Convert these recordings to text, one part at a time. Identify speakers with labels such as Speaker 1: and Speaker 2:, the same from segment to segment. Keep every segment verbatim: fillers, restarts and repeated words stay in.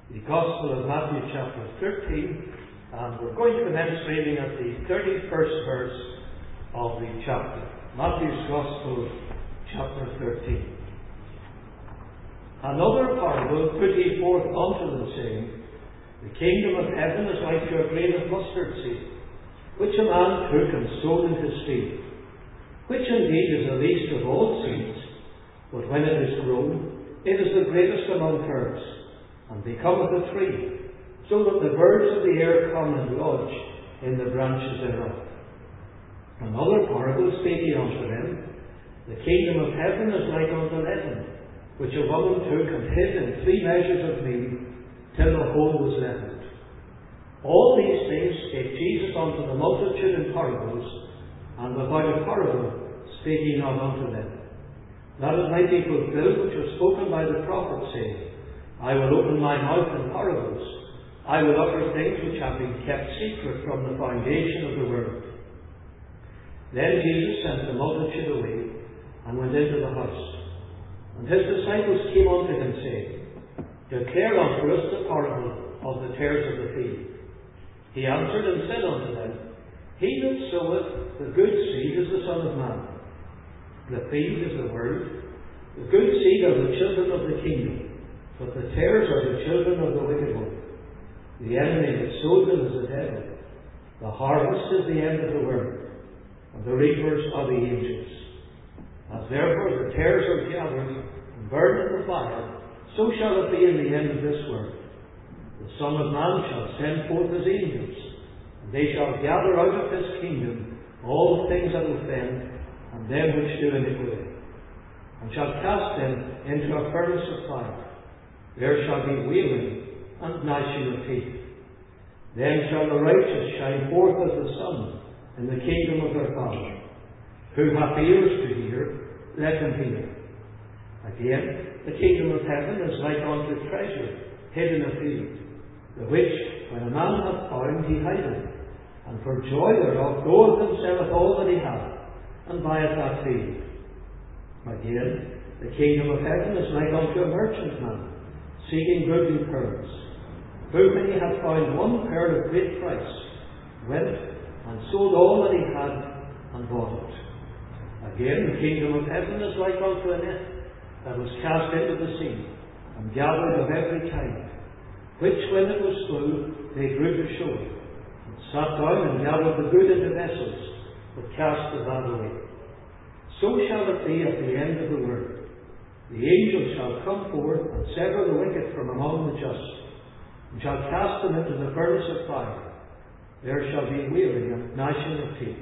Speaker 1: the Gospel of Matthew chapter thirteen, and we're going to commence reading at the thirty-first verse of the chapter. Matthew's Gospel, chapter thirteen. Another parable put he forth unto them, saying, The kingdom of heaven is like to a grain of mustard seed, which a man took and sowed in his field, which indeed is the least of all seeds, but when it is grown, it is the greatest among herbs, and becometh a tree, so that the birds of the air come and lodge in the branches thereof. Another parable spake he unto them, The kingdom of heaven is like unto leaven, which a woman took and hid in three measures of meal, till the whole was leavened. All these things spake Jesus unto the multitude in parables, and without a parable spake he not unto them, that it might be fulfilled which was spoken by the prophet, saying, I will open my mouth in parables, I will utter things which have been kept secret from the foundation of the world. Then Jesus sent the multitude away, and went into the house. And his disciples came unto him, saying, Declare unto us the parable of the tares of the field. He answered and said unto them, He that soweth the good seed is the Son of Man. The field is the world. The good seed are the children of the kingdom, but the tares are the children of the wicked one. The enemy that sowed them is the devil. The harvest is the end of the world, and the reapers are the angels. As therefore the tares are gathered and burned in the fire, so shall it be in the end of this world. The Son of Man shall send forth his angels, and they shall gather out of his kingdom all things that offend, and them which do iniquity, and shall cast them into a furnace of fire. There shall be wailing and gnashing of teeth. Then shall the righteous shine forth as the sun in the kingdom of their Father. Who hath ears to hear, let him hear. Again, the kingdom of heaven is like unto treasure hid in a field, the which, when a man hath found, he hideth, and for joy thereof goeth and selleth all that he hath, and buyeth that field. Again, the kingdom of heaven is like unto a merchantman, seeking goodly pearls, who, when he hath found one pearl of great price, went and sold all that he had, and bought it. Again, the kingdom of heaven is like unto a net that was cast into the sea, and gathered of every kind, which, when it was full, they drew to shore, and sat down and gathered the good into vessels, but cast the bad away. So shall it be at the end of the world. The angels shall come forth and sever the wicked from among the just, and shall cast them into the furnace of fire. There shall be wailing and gnashing of teeth.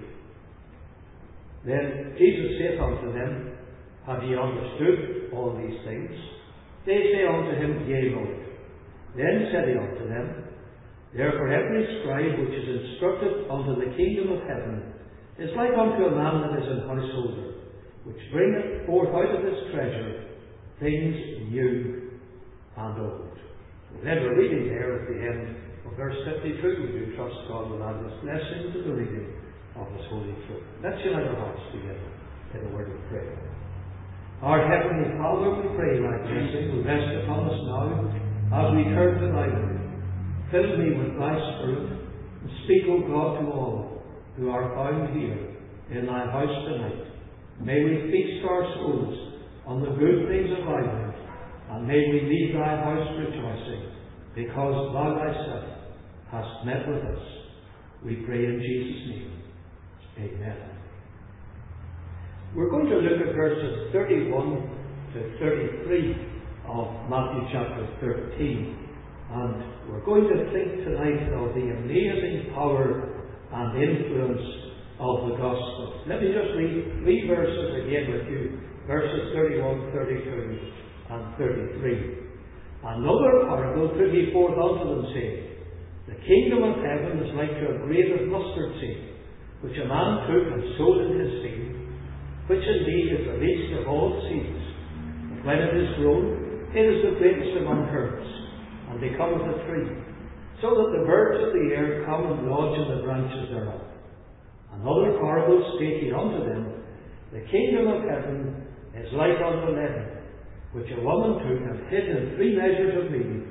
Speaker 1: Then Jesus saith unto them, Have ye understood all these things? They say unto him, Yea, Lord. Then said he unto them, Therefore every scribe which is instructed unto the kingdom of heaven is like unto a man that is an householder, which bringeth forth out of his treasure things new and old. We'll end our reading there at the end of verse fifty-two. We do trust God will add his blessing to the reading of his holy truth. Let's unite our hearts together in a word of prayer. Our Heavenly Father, we pray thy blessing will rest upon us now as we turn to thy word. Fill me with thy Spirit, and speak, O God, to all who are found here in thy house tonight. May we feast our souls on the good things of thy word, and may we leave thy house rejoicing, because thou thyself hast met with us. We pray in Jesus' name. Amen. We're going to look at verses thirty-one to thirty-three of Matthew chapter thirteen, and we're going to think tonight of the amazing power and influence of the gospel. Let me just read three verses again with you, verses thirty-one, thirty-two, and thirty-three. Another parable put he forth unto them, saying, The kingdom of heaven is like to a grain of mustard seed, which a man took and sowed in his field, which indeed is the least of all seeds. But when it is grown, it is the greatest among herbs, and becometh a tree, so that the birds of the air come and lodge in the branches thereof. Another parable spake he unto them, The kingdom of heaven is like unto leaven, which a woman took and hid in three measures of meal,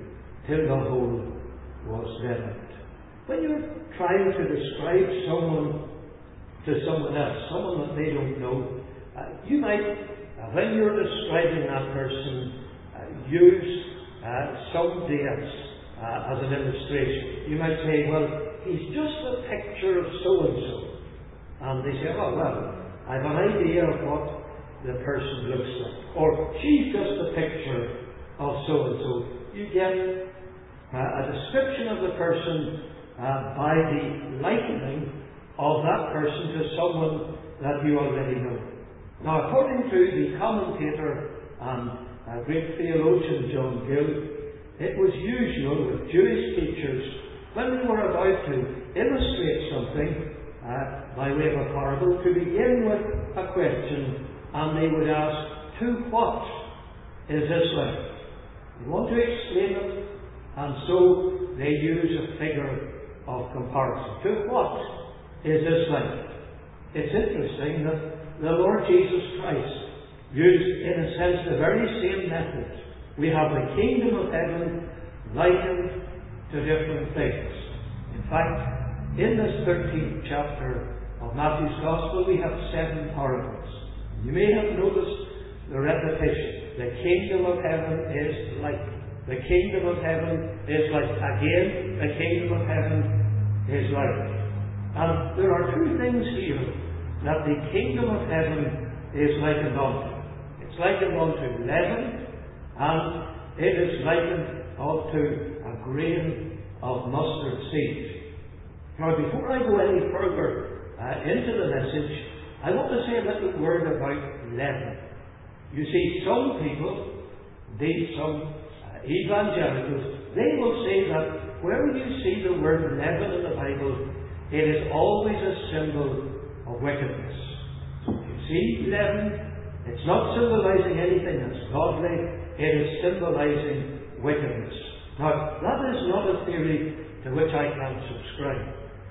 Speaker 1: till the whole was leavened. When you're trying to describe someone to someone else, someone that they don't know, uh, you might, uh, when you're describing that person, uh, use uh, somebody else uh, as an illustration. You might say, well, he's just a picture of so-and-so. And they say, oh, well, I have an idea of what the person looks like. Or, she's just a picture of so-and-so. You get uh, a description of the person uh, by the likening of that person to someone that you already know. Now, according to the commentator and uh, great theologian John Gill, it was usual with Jewish teachers, when they were about to illustrate something uh, by way of a parable, to begin with a question, and they would ask, to what is this like? They want to explain it, and so they use a figure of comparison. To what is this like? It's interesting that the Lord Jesus Christ used, in a sense, the very same method. We have the kingdom of heaven likened to different things. In fact, in this thirteenth chapter of Matthew's Gospel, we have seven parables. You may have noticed the repetition. The kingdom of heaven is like. The kingdom of heaven is like. Again, the kingdom of heaven is like. And there are two things here that the kingdom of heaven is likened unto. It's likened unto leaven, and it is likened unto a grain of mustard seed. Now, before I go any further uh, into the message, I want to say a little word about leaven. You see, some people, these some uh, evangelicals, they will say that wherever you see the word leaven in the Bible, it is always a symbol of wickedness. You see, leaven, it's not symbolizing anything that's godly, it is symbolizing wickedness. Now, that is not a theory to which I can subscribe.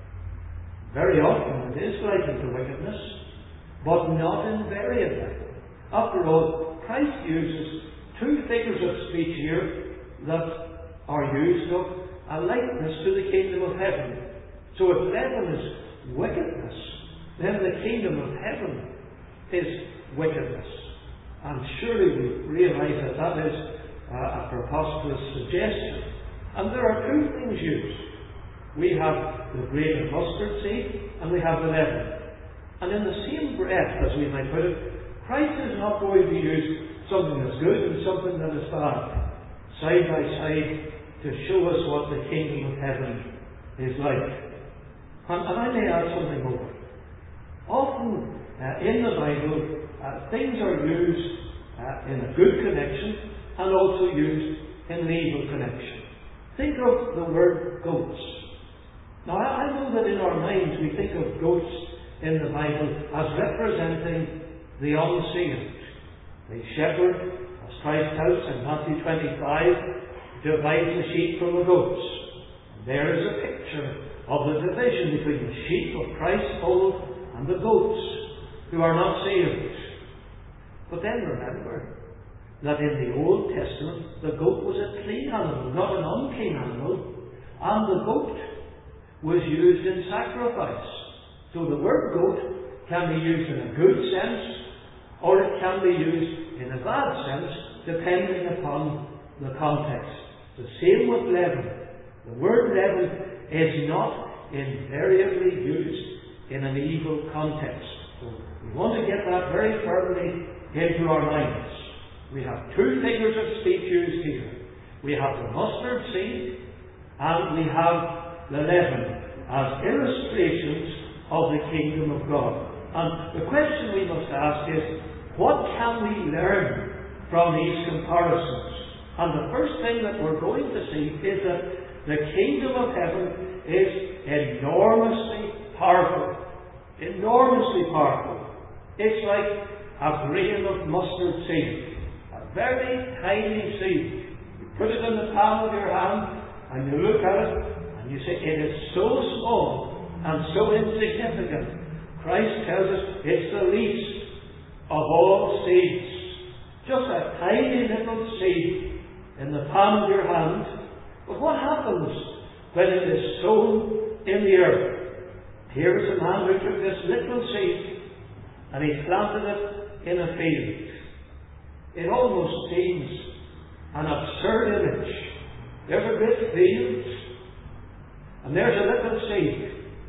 Speaker 1: Very often it is likened to wickedness, but not invariably. After all, Christ uses two figures of speech here that are used of a likeness to the kingdom of heaven. So if leaven is wickedness, then the kingdom of heaven is wickedness. And surely we realize that that is uh, a preposterous suggestion. And there are two things used. We have the grain of mustard seed, and we have the leaven. And in the same breath, as we might put it, Christ is not going to use something that's good and something that is bad, side by side, to show us what the kingdom of heaven is like. And, and I may add something more. Often uh, in the Bible, uh, things are used uh, in a good connection and also used in an evil connection. Think of the word goats. Now, I, I know that in our minds we think of goats in the Bible as representing the unsaved. The shepherd, as Christ tells us in Matthew twenty-five, divides the sheep from the goats. And there is a picture of the division between the sheep of Christ's fold and the goats who are not saved. But then remember that in the Old Testament the goat was a clean animal, not an unclean animal, and the goat was used in sacrifice. So the word goat can be used in a good sense, or it can be used in a bad sense, depending upon the context. The same with leaven. The word leaven is not invariably used in an evil context. So we want to get that very firmly into our minds. We have two figures of speech used here. We have the mustard seed, and we have the leaven as illustrations of the kingdom of God. And the question we must ask is, what can we learn from these comparisons? And the first thing that we're going to see is that the kingdom of heaven is enormously powerful. Enormously powerful. It's like a grain of mustard seed. A very tiny seed. You put it in the palm of your hand, and you look at it, and you say, it is so small and so insignificant. Christ tells us it's the least of all seeds. Just a tiny little seed in the palm of your hand, But what happens when it is sown in the earth? Here is a man who took this little seed and he planted it in a field. It almost seems an absurd image. There's a great field, and there's a little seed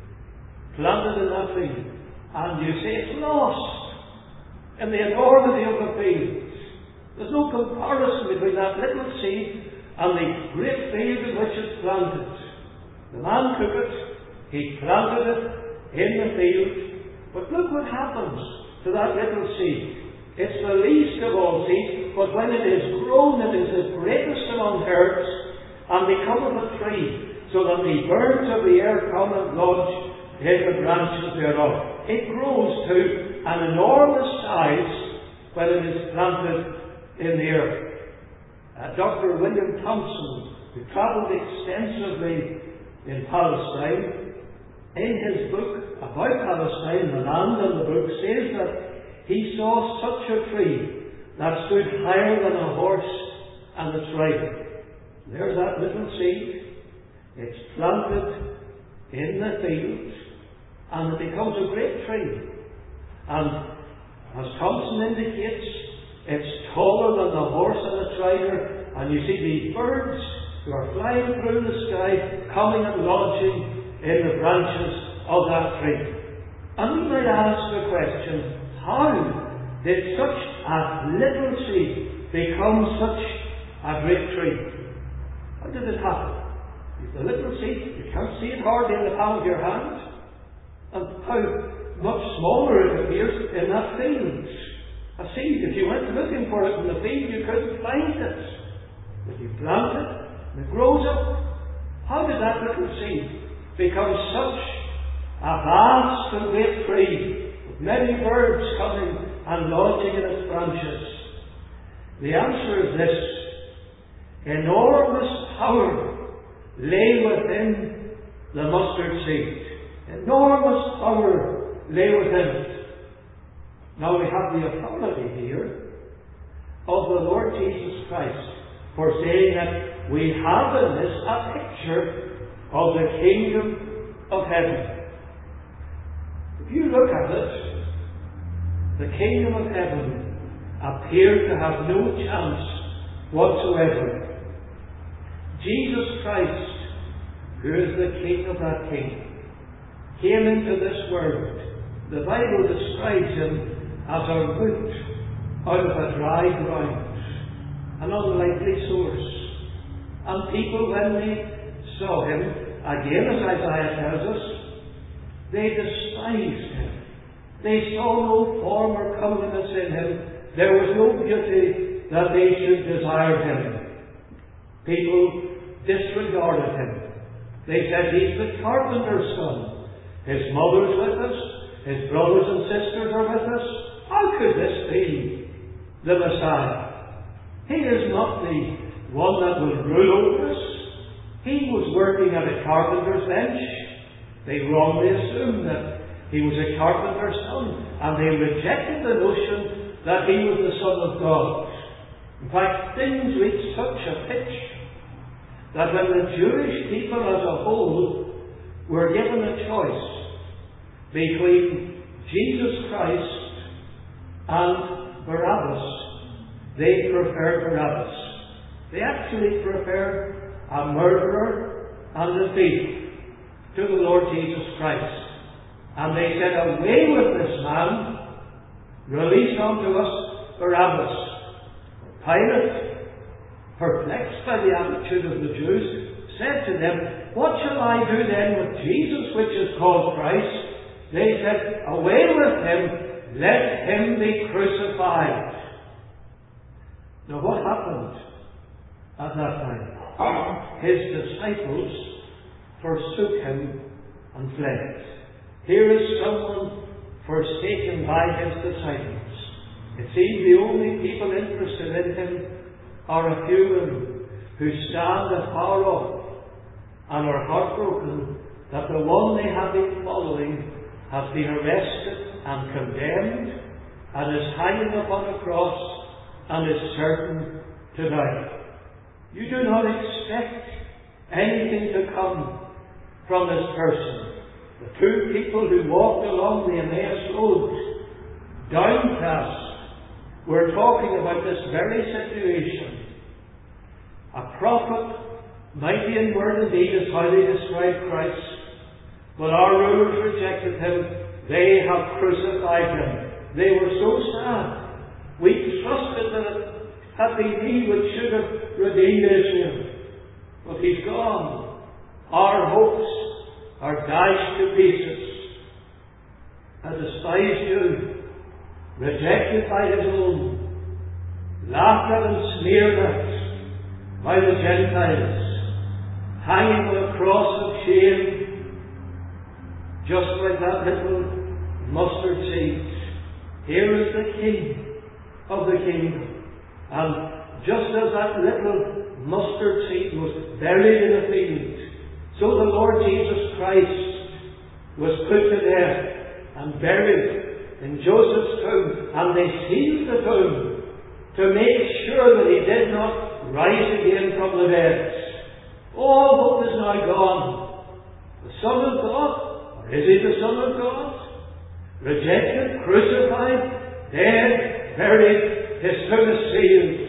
Speaker 1: planted in that field, and you say it's lost in the enormity of the field. There's no comparison between that little seed and the great field in which it's planted. The man took it, he planted it in the field, but look what happens to that little seed. It's the least of all seeds, but when it is grown, it is the greatest among herbs, and becometh a tree, so that the birds of the air come and lodge in the branches thereof. It grows to an enormous size when it is planted in the earth. Uh, Doctor William Thompson, who travelled extensively in Palestine, in his book about Palestine, the land and the book, says that he saw such a tree that stood higher than a horse and its rider. There's that little seed. It's planted in the field, and it becomes a great tree. And as Thompson indicates, it's taller than the horse and its rider, and you see the birds who are flying through the sky, coming and lodging in the branches of that tree. And we might ask the question, how did such a little seed become such a great tree? How did it happen? It's a little seed, you can't see it hardly in the palm of your hand. And how much smaller it appears in that field. A seed, if you went looking for it in the field, you couldn't find it. But you plant it, and it grows up. How did that little seed become such a vast and great tree, with many birds coming and lodging in its branches? The answer is this: enormous power lay within the mustard seed. Enormous power lay within it. Now we have the authority here of the Lord Jesus Christ for saying that we have in this a picture of the kingdom of heaven. If you look at it, the kingdom of heaven appeared to have no chance whatsoever. Jesus Christ, who is the King of that kingdom, came into this world. The Bible describes him as a root out of a dry ground, an unlikely source. And people, when they saw him, again as Isaiah tells us, they despised him. They saw no form or comeliness in him. There was no beauty that they should desire him. People disregarded him. They said, he's the carpenter's son. His mother's with us. His brothers and sisters are with us. How could this be the Messiah? He is not the one that will rule over us. He was working at a carpenter's bench. They wrongly assumed that he was a carpenter's son, and they rejected the notion that he was the Son of God. In fact, things reached such a pitch that when the Jewish people as a whole were given a choice between Jesus Christ and Barabbas, they preferred Barabbas. They actually preferred a murderer and a thief to the Lord Jesus Christ. And they said, away with this man, release unto us Barabbas. Pilate, perplexed by the attitude of the Jews, said to them, what shall I do then with Jesus, which is called Christ? They said, away with him, let him be crucified. Now what happened at that time? His disciples forsook him and fled. Here is someone forsaken by his disciples. It seems the only people interested in him are a few women who stand afar off and are heartbroken that the one they have been following has been arrested and condemned and is hanging upon a cross and is certain to die. You do not expect anything to come from this person. The two people who walked along the Emmaus Road, downcast, were talking about this very situation. A prophet, mighty in word and deed, is how they describe Christ. But our rulers rejected him. They have crucified him. They were so sad. We trusted that it had been he which should have redeemed Israel. But he's gone. Our hopes are dashed to pieces. A despised Jew, rejected by his own, laughed at and sneered at by the Gentiles, hanging on a cross of shame, just like that little mustard seed. Here is the King of the kingdom. And just as that little mustard seed was buried in a field, so the Lord Jesus Christ was put to death and buried in Joseph's tomb. And they sealed the tomb to make sure that he did not rise again from the dead. All hope is now gone. The Son of God, or is he the Son of God? Rejected, crucified, dead, buried, his tomb is sealed.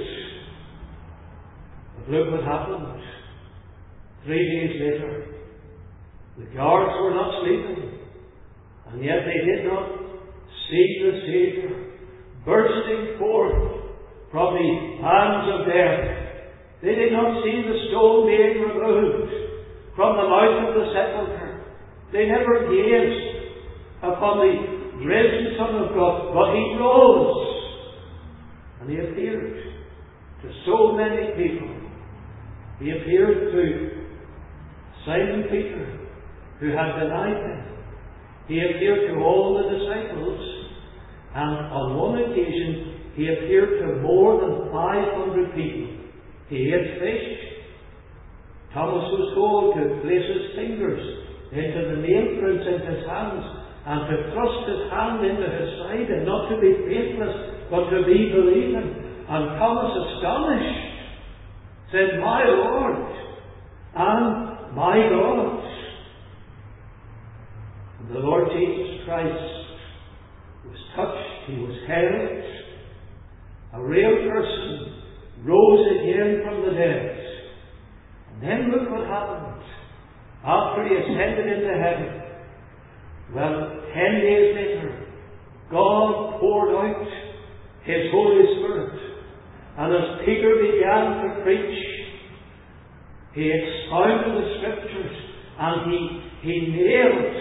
Speaker 1: But look what happened. Three days later, the guards were not sleeping, and yet they did not see the Saviour bursting forth from the hands of death. They did not see the stone being removed from the mouth of the sepulchre. They never gazed upon the risen Son of God, but he rose, and he appeared to so many people. He appeared to Simon Peter, who had denied him. He appeared to all the disciples, and on one occasion he appeared to more than five hundred people. He ate fish. Thomas was told to place his fingers into the nail prints in his hands, and to thrust his hand into his side, and not to be faithless, but to be believing. And Thomas, astonished, said, "My Lord and my God." And the Lord Jesus Christ was touched, he was held. A real person rose again from the dead. And then look what happened. After he ascended into heaven, well, ten days later, God poured out his Holy Spirit. And as Peter began to preach, he expounded the Scriptures, and he, he nailed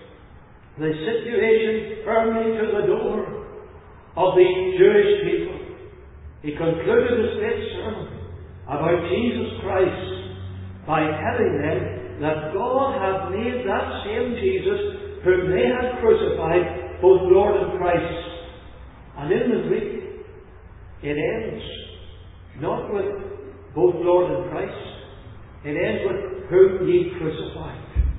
Speaker 1: the situation firmly to the door of the Jewish people. He concluded his great sermon about Jesus Christ by telling them that God had made that same Jesus whom they had crucified both Lord and Christ. And in the Greek, it ends not with both Lord and Christ. It ends with whom ye crucified.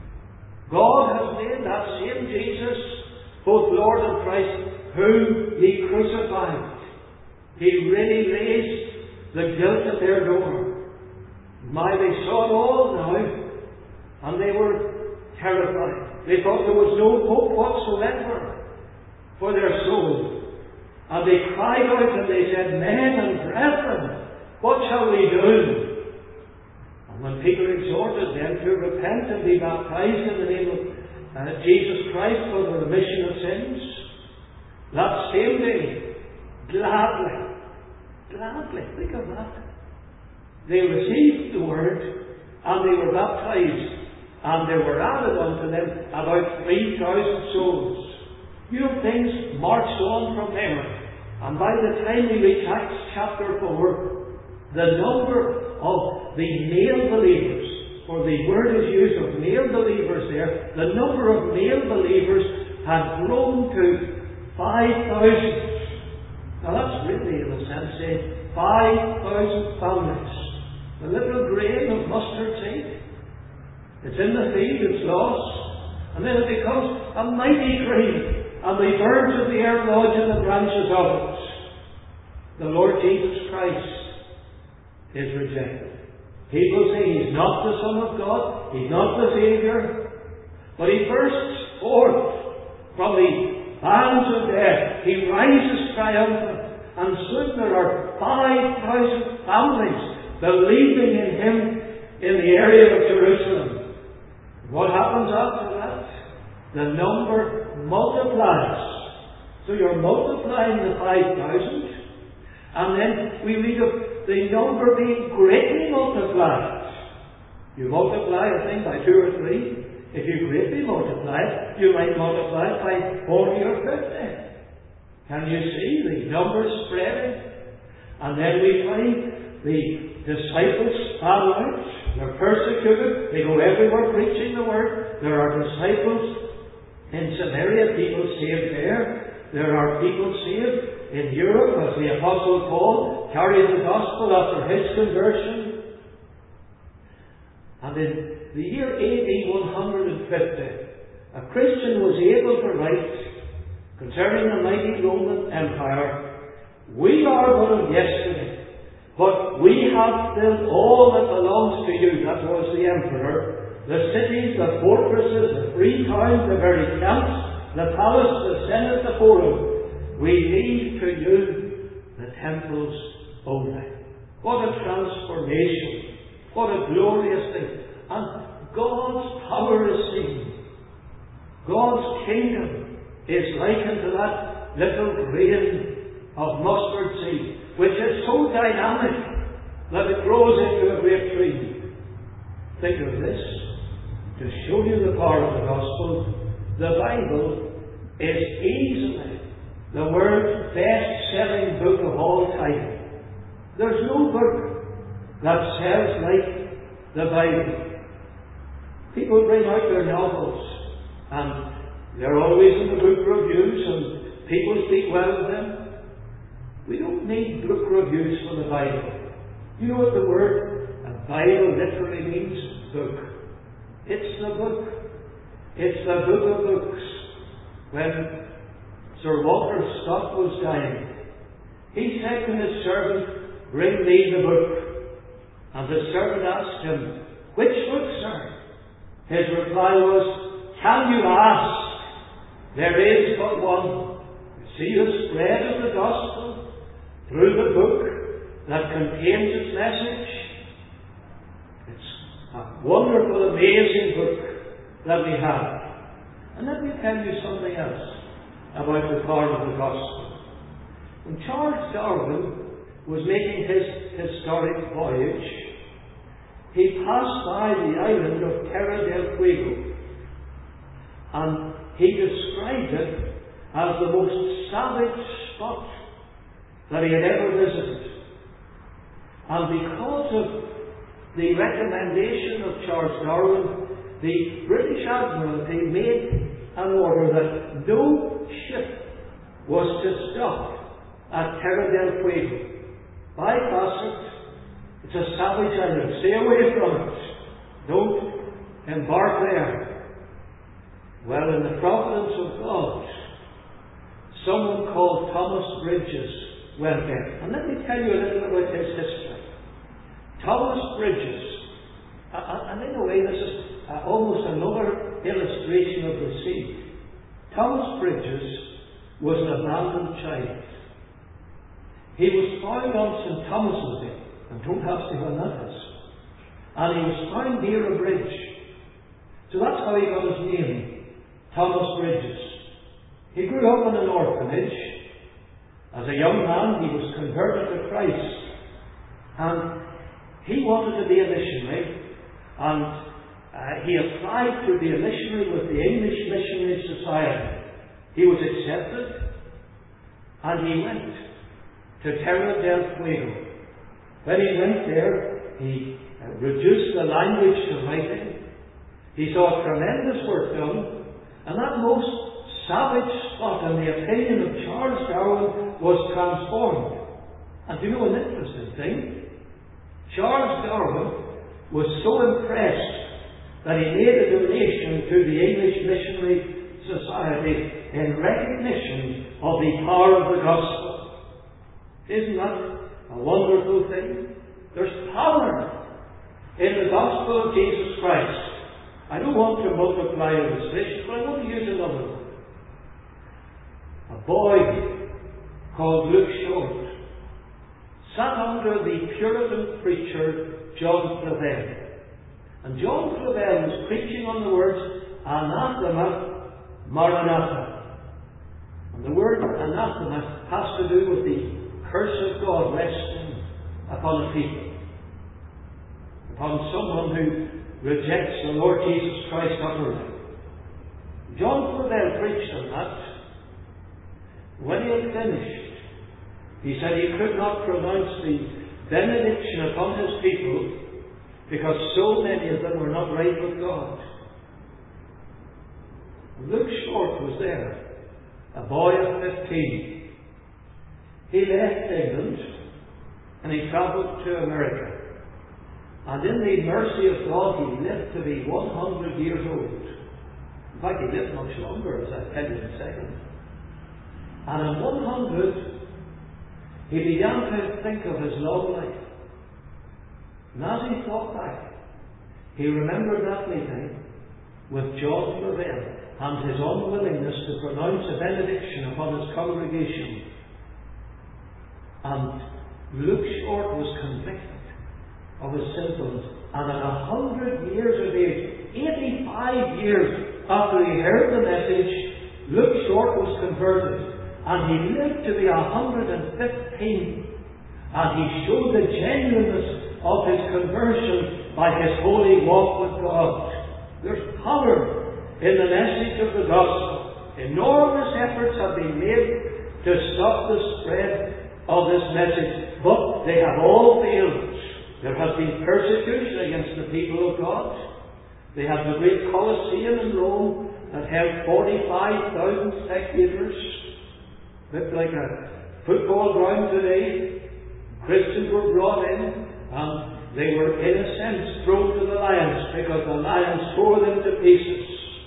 Speaker 1: God has made that same Jesus both Lord and Christ whom ye crucified. He really raised the guilt at their door. My, they saw it all now, and they were terrified. They thought there was no hope whatsoever for their soul. And they cried out and they said, "Men and brethren, what shall we do?" And when Peter exhorted them to repent and be baptized in the name of uh, Jesus Christ for the remission of sins, that same day, gladly, gladly, think of that, they received the word and they were baptized, and there were added unto them about three thousand souls. You know, things marched on from there. And by the time we reach Acts chapter four, the number of the male believers, for the word is used of male believers there, the number of male believers had grown to five thousand. Now that's really, in a sense, saying five thousand families. The little grain of mustard seed. It's in the field, it's lost, and then it becomes a mighty tree. And the birds of the air lodge in the branches of it. The Lord Jesus Christ is rejected. People say he's not the Son of God, he's not the Saviour, but he bursts forth from the bands of death. He rises triumphant, and soon there are five thousand families believing in him in the area of Jerusalem. What happens after that? The number multiplies. So you're multiplying the five thousand, and then we read of the number being greatly multiplied. You multiply a thing by two or three. If you greatly multiply it, you might multiply it by forty or fifty. Can you see the numbers spreading? And then we find the disciples span out. They're persecuted. They go everywhere preaching the word. There are disciples in Samaria, people saved there. There are people saved in Europe as the Apostle Paul carried the gospel after his conversion. And in the year A D one fifty, a Christian was able to write concerning the mighty Roman Empire, "We are but of yesterday, but we have built all that belongs to you." That was the emperor. The cities, the fortresses, the free towns, the very camps, the palace, the senate, the forum. We leave to you the temples only. What a transformation. What a glorious thing. And God's power is seen. God's kingdom is likened to that little grain of mustard seed, which is so dynamic that it grows into a great tree. Think of this. To show you the power of the gospel, the Bible is easily the world's best-selling book of all time. There's no book that sells like the Bible. People bring out their novels, and they're always in the book reviews, and people speak well of them. We don't need book reviews for the Bible. You know what the word Bible literally means? Book. It's the book. It's the book of books. When Sir Walter Scott was dying, he said to his servant, "Bring me the book." And the servant asked him, "Which book, sir?" His reply was, "Can you ask? There is but one. See the spread of the gospel through the book that contains its message. It's a wonderful, amazing book that we have." And let me tell you something else about the power of the gospel. When Charles Darwin was making his historic voyage, he passed by the island of Terra del Fuego, and he described it as the most savage spot that he had ever visited. And because of the recommendation of Charles Darwin, the British Admiralty made an order that no ship was to stop at Terra del Fuego. Bypass it. It's a savage island. Stay away from it. Don't embark there. Well, in the providence of God, someone called Thomas Bridges went there. And let me tell you a little about his history. Thomas Bridges, and in a way this is almost another illustration of the seed. Thomas Bridges was an abandoned child. He was found on Saint Thomas's Day, and don't ask me when that is. And he was found near a bridge. So that's how he got his name, Thomas Bridges. He grew up in an orphanage. As a young man, he was converted to Christ. And he wanted to be a missionary. And uh, he applied to be a missionary with the English Missionary Society. He was accepted. And he went to Terra del Fuego. When he went there, he uh, reduced the language to writing. He saw tremendous work done. And that most savage spot, in the opinion of Charles Darwin, was transformed. And do you know an interesting thing? Charles Darwin was so impressed that he made a donation to the English Missionary Society in recognition of the power of the gospel. Isn't that a wonderful thing? There's power in the gospel of Jesus Christ. I don't want to multiply illustrations, but I want to use another one. A boy called Luke Short sat under the Puritan preacher John Flavel. And John Flavel was preaching on the words anathema maranatha. And the word anathema has to do with the curse of God resting upon a people, upon someone who rejects the Lord Jesus Christ utterly. John Flavel preached on that. When he had finished, he said he could not pronounce the benediction upon his people because so many of them were not right with God. Luke Short was there, a boy of fifteen. He left England and he travelled to America. And in the mercy of God, he lived to be one hundred years old. In fact, he lived much longer, as I'll tell you in a second. And at one hundred, he began to think of his long life. And as he thought back, he remembered that meeting with John Flavel and his unwillingness to pronounce a benediction upon his congregation. And Luke Short was convicted of his sinfulness. And at a hundred years of age, eighty-five years after he heard the message, Luke Short was converted. And he lived to be a hundred and fifteen. And he showed the genuineness of his conversion by his holy walk with God. There's power in the message of the gospel. Enormous efforts have been made to stop the spread of this message, but they have all failed. There has been persecution against the people of God. They have the great Colosseum in Rome that held forty-five thousand spectators. Looked like a football ground today. Christians were brought in and they were in a sense thrown to the lions because the lions tore them to pieces.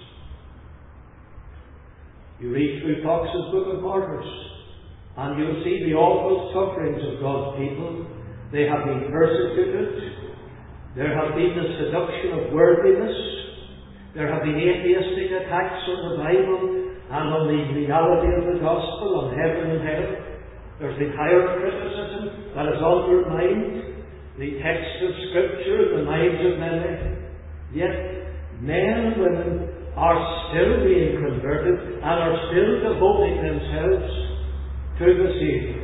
Speaker 1: You read through Fox's Book of Martyrs and you'll see the awful sufferings of God's people. They have been persecuted. There have been the seduction of worldliness. There have been atheistic attacks on the Bible and on the reality of the gospel, on heaven and hell. There's been higher criticism that has undermined the text of Scripture, the lives of many. Yet men and women are still being converted and are still devoting themselves to the Saviour.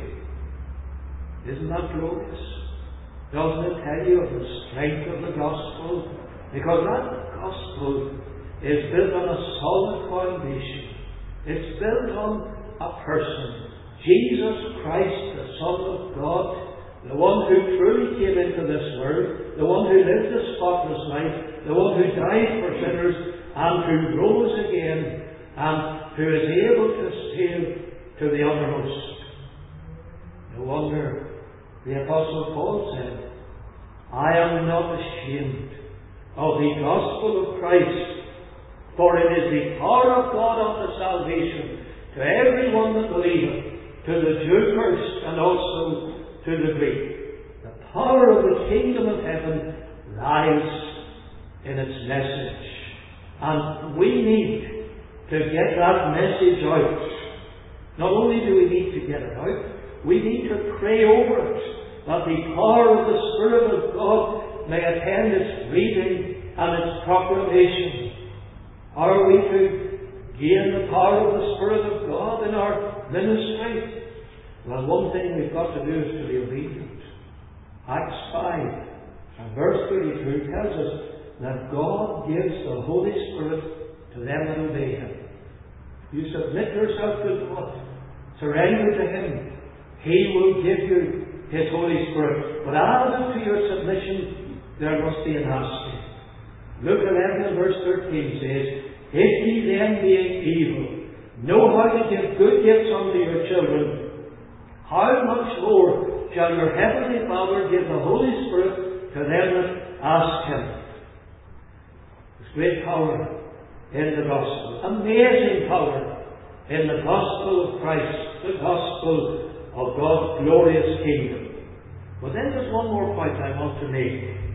Speaker 1: Isn't that glorious? Doesn't it tell you of the strength of the gospel? Because that gospel is built on a solid foundation. It's built on a person, Jesus Christ, the Son of God, the one who truly came into this world, the one who lived a spotless life, the one who died for sinners, and who rose again, and who is able to save to the uttermost. No wonder the Apostle Paul said, I am not ashamed of the gospel of Christ, for it is the power of God unto salvation to every one that believeth, to the Jew first and also to the Greek. The power of the kingdom of heaven lies in its message. And we need to get that message out. Not only do we need to get it out, we need to pray over it, that the power of the Spirit of God may attend its reading and its proclamation. Are we to gain the power of the Spirit of God in our ministry? Well, one thing we've got to do is to be obedient. Acts five and verse thirty-two tells us that God gives the Holy Spirit to them that obey Him. You submit yourself to God, surrender to Him, He will give you His Holy Spirit. But added to your submission, there must be an asking. Luke eleven and verse thirteen says, if ye then, being evil, know how to give good gifts unto your children, how much more shall your heavenly Father give the Holy Spirit to them that ask Him? There's great power in the gospel, amazing power in the gospel of Christ, the gospel of God's glorious kingdom. But then there's one more point I want to make.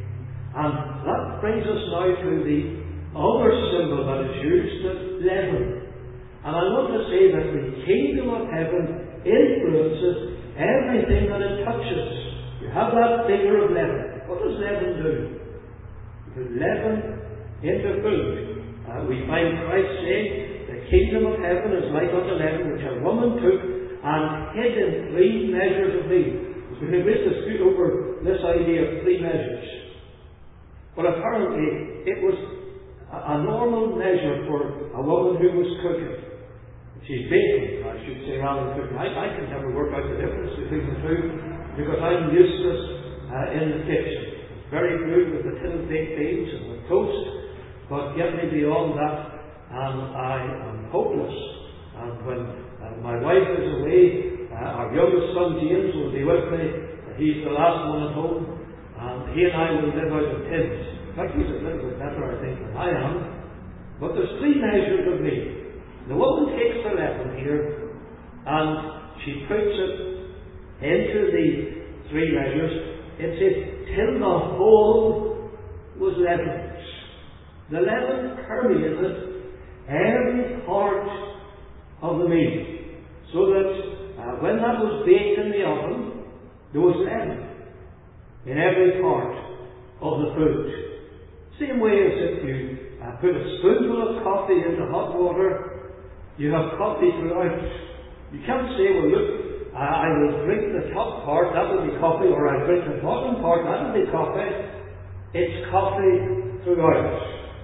Speaker 1: And that brings us now to the other symbol that is used, the leaven. And I want to say that the kingdom of heaven influences everything that it touches. You have that figure of leaven. What does leaven do? It will leaven into food. Uh, we find Christ saying, the kingdom of heaven is like unto leaven, which a woman took and hid in three measures of meal. There's been a great dispute over this idea of three measures. But apparently it was a, a normal measure for a woman who was cooking. She's baking, I should say, rather than cooking. I, I can never work out the difference between the two because I'm useless uh, in the kitchen. It's very good with the tin baked beans and the toast, but get me beyond that and I am hopeless. And when uh, my wife is away, uh, our youngest son James will be with me. He's the last one at home, and he and I will live out of tins. In fact, he's a little bit better, I think, than I am. But there's three measures of meat. The woman takes the leaven here, and she puts it into the three measures. It says, till the whole was leavened. The leaven permeated every part of the meal, so that uh, when that was baked in the oven, there was leaven in every part of the food. Same way as if you uh, put a spoonful of coffee into hot water, you have coffee throughout. You can't say, well look, uh, I will drink the top part, that will be coffee, or I drink the bottom part, that will be coffee. It's coffee throughout.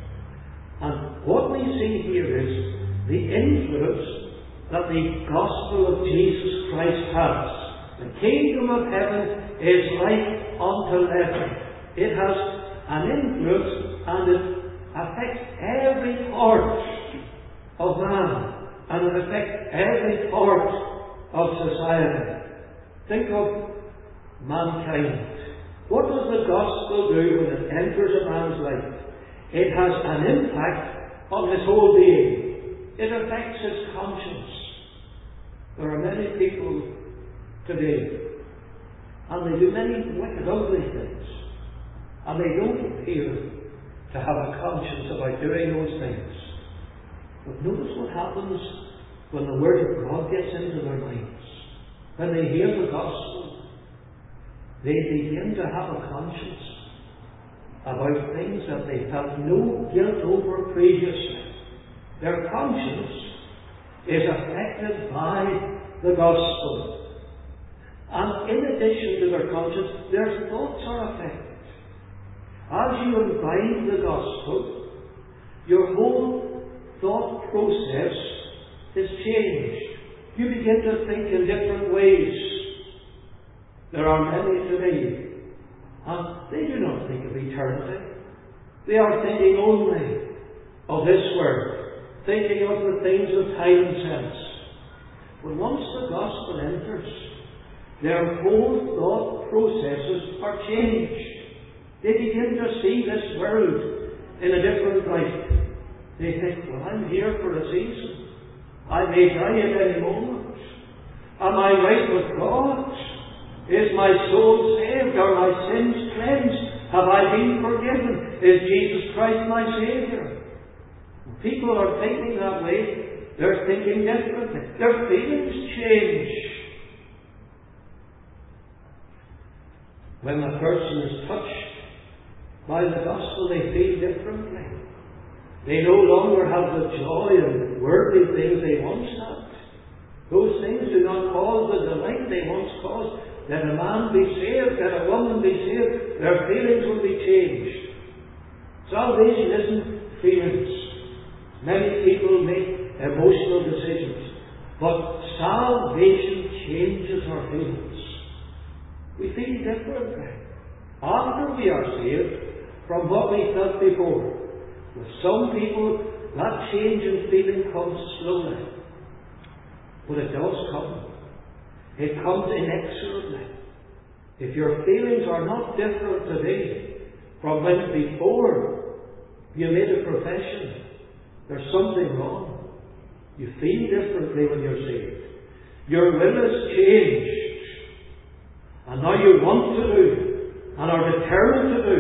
Speaker 1: And what we see here is the influence that the gospel of Jesus Christ has. The kingdom of heaven is like unto leaven. It has an influence and it affects every part of man. And it affects every part of society. Think of mankind. What does the gospel do when it enters a man's life? It has an impact on his whole being. It affects his conscience. There are many people today, and they do many wicked, ugly things, and they don't appear to have a conscience about doing those things. But notice what happens when the Word of God gets into their minds. When they hear the gospel, they begin to have a conscience about things that they felt no guilt over previously. Their conscience is affected by the gospel. And in addition to their conscience, their thoughts are affected. As you imbibe the gospel, your whole thought process is changed. You begin to think in different ways. There are many today, and they do not think of eternity. They are thinking only of this world, thinking of the things of time and sense. But once the gospel enters, their whole thought processes are changed. They begin to see this world in a different light. They think, well, I'm here for a season. I may die at any moment. Am I right with God? Is my soul saved? Are my sins cleansed? Have I been forgiven? Is Jesus Christ my Saviour? When people are thinking that way, they're thinking differently. Their feelings change. When a person is touched by the gospel, they feel differently. They no longer have the joy and worldly things they once had. Those things do not cause the delight they once caused. Let a man be saved, let a woman be saved, their feelings will be changed. Salvation isn't feelings. Many people make emotional decisions, but salvation changes our feelings. We feel differently after we are saved from what we felt before. With some people, that change in feeling comes slowly. But it does come. It comes inexorably. If your feelings are not different today from when before you made a profession, there's something wrong. You feel differently when you're saved. Your will is changed. And now you want to do, and are determined to do,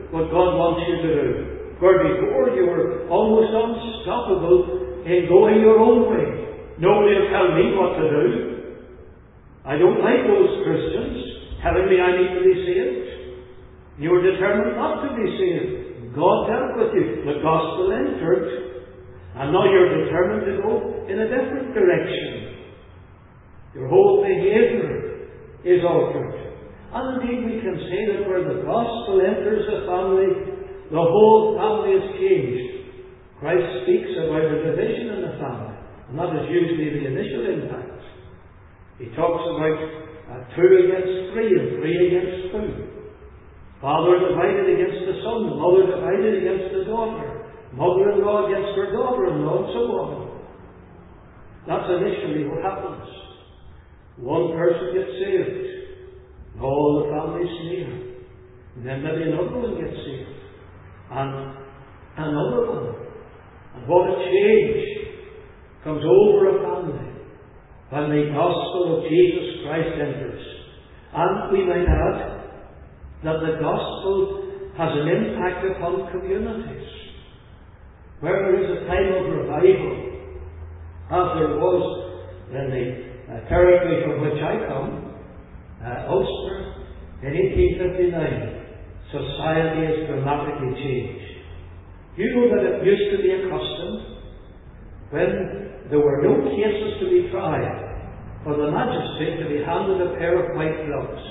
Speaker 1: what God wants you to do. Where before you were almost unstoppable in going your own way. Nobody will tell me what to do. I don't like those Christians telling me I need to be saved. You were determined not to be saved. God dealt with you. The gospel entered. And now you're determined to go in a different direction. Your whole behaviour is altered. And indeed we can say that where the gospel enters a family, the whole family is changed. Christ speaks about a division in the family. And that is usually the initial impact. He talks about uh, two against three and three against two. Father divided against the son, mother divided against the daughter. Mother-in-law against her daughter-in-law, and so on. That's initially what happens. One person gets saved, and all the family sneer. And then maybe another one gets saved, and another one. And what a change comes over a family when the gospel of Jesus Christ enters. And we might add that the gospel has an impact upon communities. Where there is a time of revival, as there was in the uh, territory from which I come, uh, Ulster, in eighteen fifty-nine, society has dramatically changed. You know that it used to be a custom, when there were no cases to be tried, for the magistrate to be handed a pair of white gloves.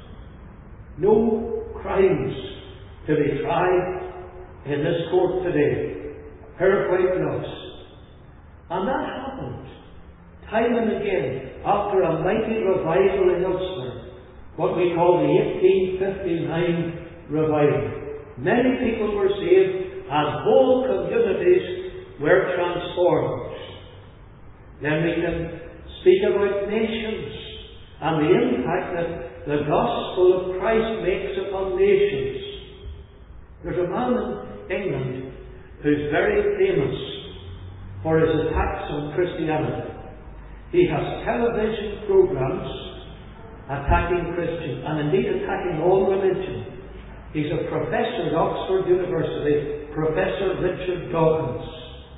Speaker 1: No crimes to be tried in this court today. Pair of white gloves. And that happened time and again after a mighty revival in Ulster, what we call the eighteen fifty-nine revival. Many people were saved and whole communities were transformed. Then we can speak about nations and the impact that the gospel of Christ makes upon nations. There's a man in England who's very famous for his attacks on Christianity. He has television programs attacking Christians, and indeed attacking all religion. He's a professor at Oxford University, Professor Richard Dawkins.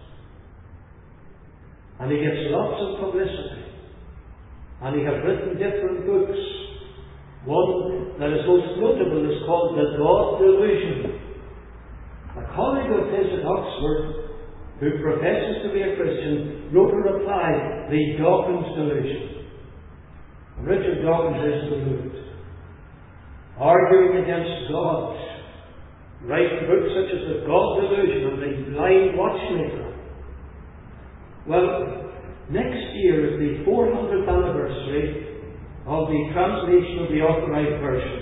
Speaker 1: And he gets lots of publicity. And he has written different books. One that is most notable is called The God Delusion. A colleague of his at Oxford, who professes to be a Christian, wrote a reply, The Dawkins Delusion. And Richard Dawkins is deluded, arguing against God, writing books such as The God Delusion and The Blind Watchmaker. Well, next year is the four hundredth anniversary of the translation of the Authorized Version.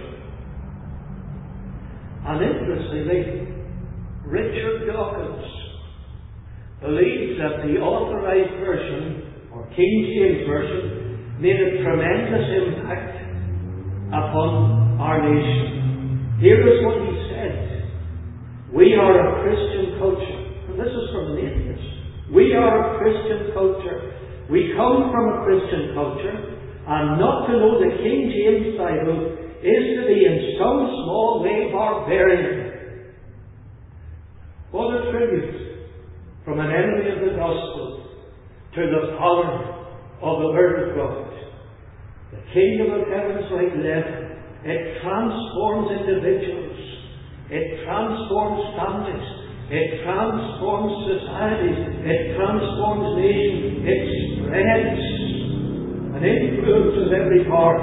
Speaker 1: And interestingly, Richard Dawkins believes that the Authorized Version, or King James Version, made a tremendous impact upon our nation. Here is what he said. We are a Christian culture. And this is from an atheist. We are a Christian culture. We come from a Christian culture, and not to know the King James Bible is to be in some small way barbarian. What a tribute from an enemy of the gospel to the power of the Word of God. The kingdom of heaven is like leaven. It transforms individuals. It transforms families. It transforms societies. It transforms nations. It spreads and influences every part.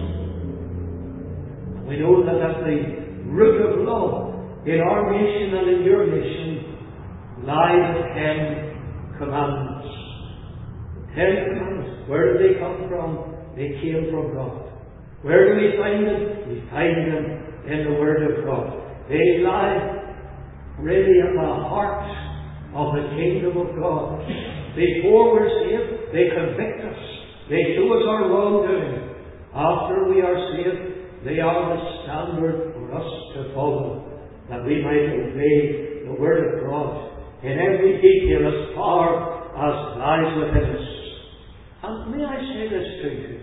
Speaker 1: We know that at the root of law in our nation and in your nation lie the Ten Commandments. The Ten Commandments, where do they come from? They came from God. Where do we find them? We find them in the Word of God. They lie really at the heart of the kingdom of God. Before we're saved, they convict us. They show us our wrongdoing. After we are saved, they are the standard for us to follow, that we might obey the Word of God in every detail as far as lies within us. And may I say this to you?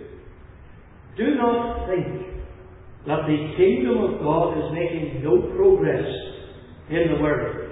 Speaker 1: Do not think that the kingdom of God is making no progress in the world.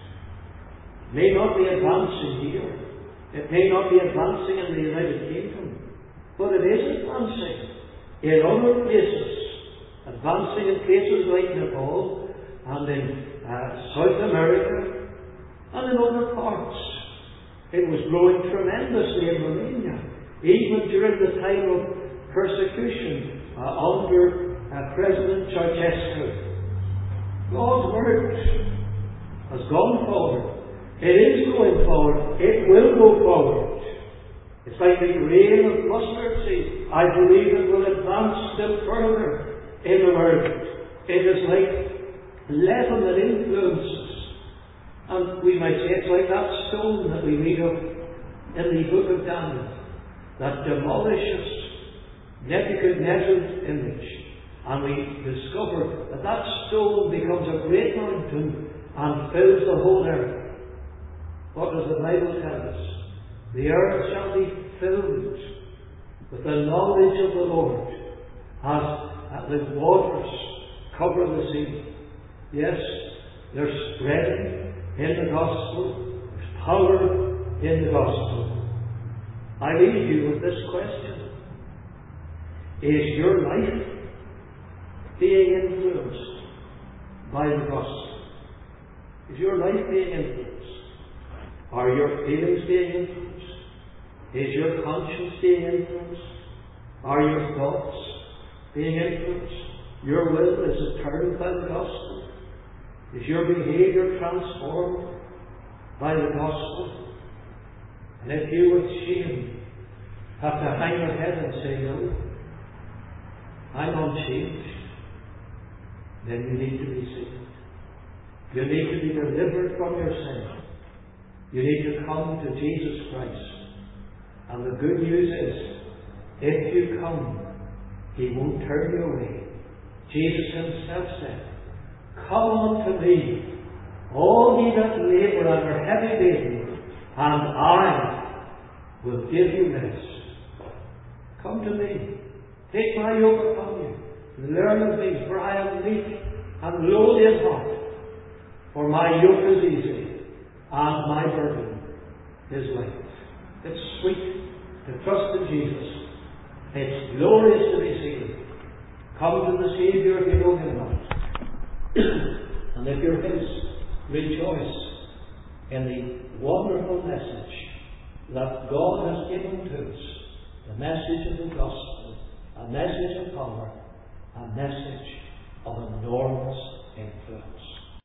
Speaker 1: It may not be advancing here. It may not be advancing in the United Kingdom. But it is advancing in other places. Advancing in places like Nepal and in uh, South America and in other parts. It was growing tremendously in Romania, even during the time of persecution uh, under uh, President Ceausescu. God's Word has gone forward. It is going forward. It will go forward. It's like the grain of mustard seed. I believe it will advance still further in the world. It is like leaven that influences. And we might say it's like that stone that we read of in the book of Daniel that demolishes Nebuchadnezzar's image. And we discover that that stone becomes a great mountain and fills the whole earth. What does the Bible tell us? The earth shall be filled with the knowledge of the Lord as the waters cover the sea. Yes, there's spreading in the gospel. There's power in the gospel. I leave you with this question. Is your life being influenced by the gospel? Is your life being influenced? Are your feelings being influenced? Is your conscience being influenced? Are your thoughts being influenced? Your will, is it turned by the gospel? Is your behaviour transformed by the gospel? And if you with shame have to hang your head and say, no, I'm unchanged, then you need to be saved. You need to be delivered from your sin. You need to come to Jesus Christ. And the good news is, if you come, He won't turn you away. Jesus Himself said, come unto me, all ye that labour and are heavy laden, and I will give you rest. Come to me. Take my yoke upon you. Learn of me, for I am meek and lowly in heart. For my yoke is easy, and my burden is light. It's sweet to trust in Jesus. It's glorious to be saved. Come to the Saviour if you know Him not. And if you're His, rejoice in the wonderful message that God has given to us. The message of the gospel, a message of power, a message of enormous influence.